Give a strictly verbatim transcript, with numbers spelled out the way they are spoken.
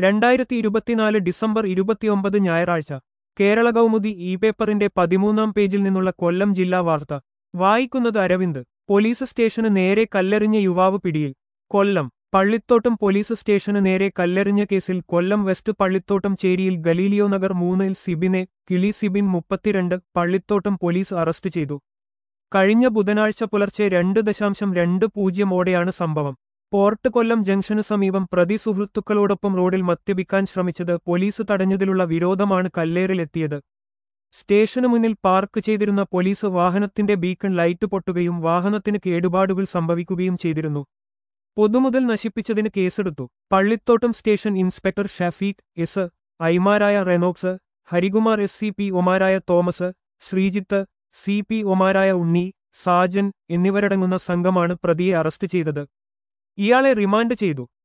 രണ്ടായിരത്തി ഇരുപത്തിനാല് ഡിസംബർ ഇരുപത്തിയൊമ്പത് ഞായറാഴ്ച കേരള കൗമുദി ഇ പേപ്പറിന്റെ പതിമൂന്നാം പേജിൽ നിന്നുള്ള കൊല്ലം ജില്ലാ വാർത്ത വായിക്കുന്നത് അരവിന്ദ്. പോലീസ് സ്റ്റേഷന് നേരെ കല്ലെറിഞ്ഞ യുവാവ് പിടിയിൽ. കൊല്ലം പള്ളിത്തോട്ടം പോലീസ് സ്റ്റേഷന് നേരെ കല്ലെറിഞ്ഞ കേസിൽ കൊല്ലം വെസ്റ്റ് പള്ളിത്തോട്ടം ചേരിയിൽ ഗലീലിയോ നഗർ മൂന്നിൽ സിബിനെ കിളി സിബിൻ മുപ്പത്തിരണ്ട് പള്ളിത്തോട്ടം പോലീസ് അറസ്റ്റ് ചെയ്തു. കഴിഞ്ഞ ബുധനാഴ്ച പുലർച്ചെ രണ്ട് ദശാംശം രണ്ട് പൂജ്യമോടെയാണ് സംഭവം. പോർട്ട് കൊല്ലം ജംഗ്ഷനു സമീപം പ്രതി സുഹൃത്തുക്കളോടൊപ്പം റോഡിൽ മദ്യപിക്കാൻ ശ്രമിച്ചത് പോലീസ് തടഞ്ഞതിലുള്ള വിരോധമാണ് കല്ലേറിലെത്തിയത്. സ്റ്റേഷനു മുന്നിൽ പാർക്ക് ചെയ്തിരുന്ന പോലീസ് വാഹനത്തിന്റെ ബീക്കൺ ലൈറ്റ് പൊട്ടുകയും വാഹനത്തിന് കേടുപാടുകൾ സംഭവിക്കുകയും ചെയ്തിരുന്നു. പൊതുമുതൽ നശിപ്പിച്ചതിന് കേസെടുത്തു. Pallithottam station inspector Shafeeq S ഐമാരായ Renox, Harikumar S C P ഒമാരായ തോമസ്, ശ്രീജിത്ത്, സി പി ഒമാരായ ഉണ്ണി, സാജൻ എന്നിവരടങ്ങുന്ന സംഘമാണ് പ്രതിയെ അറസ്റ്റ് ചെയ്തത്. ഇയാളെ റിമാൻഡ് ചെയ്തു.